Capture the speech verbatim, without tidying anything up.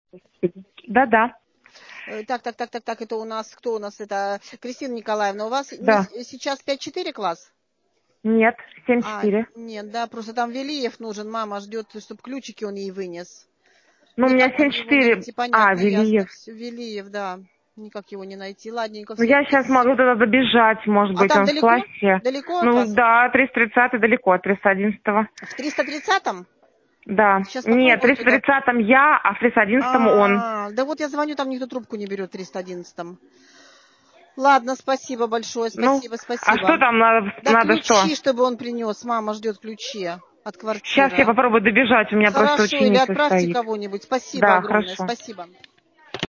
Да-да, Э, Так, так, так, так, так, это у нас, кто у нас это? Кристина Николаевна, у вас не да. с- сейчас пять четыре класс? Нет, семь А, четыре. нет, да, просто там Велиев нужен, мама ждет, чтобы ключики он ей вынес. Ну, у меня Никак нам семь его четыре. найти, А, понятно, ясно. Велиев. Всё, Велиев, да, никак его не найти. Ладненько, Ну, все, я сейчас могу спасибо. туда добежать, может А быть, там он в далеко? классе. Далеко от Ну, вас? да, триста тридцать далеко от триста одиннадцатого. В триста тридцатом? Да. Сейчас Нет, в попробую триста туда. тридцатом я, а в триста одиннадцатом он. А, да вот я звоню, там никто трубку не берет в триста одиннадцатом. Ладно, спасибо большое, Ну, спасибо, а что спасибо. там надо, Да надо ключи, что? чтобы он принес. Мама ждет ключи от Сейчас я квартиры. попробую добежать, у меня просто Хорошо, или ученица отправьте стоит. кого-нибудь. Спасибо Да, огромное, хорошо. спасибо.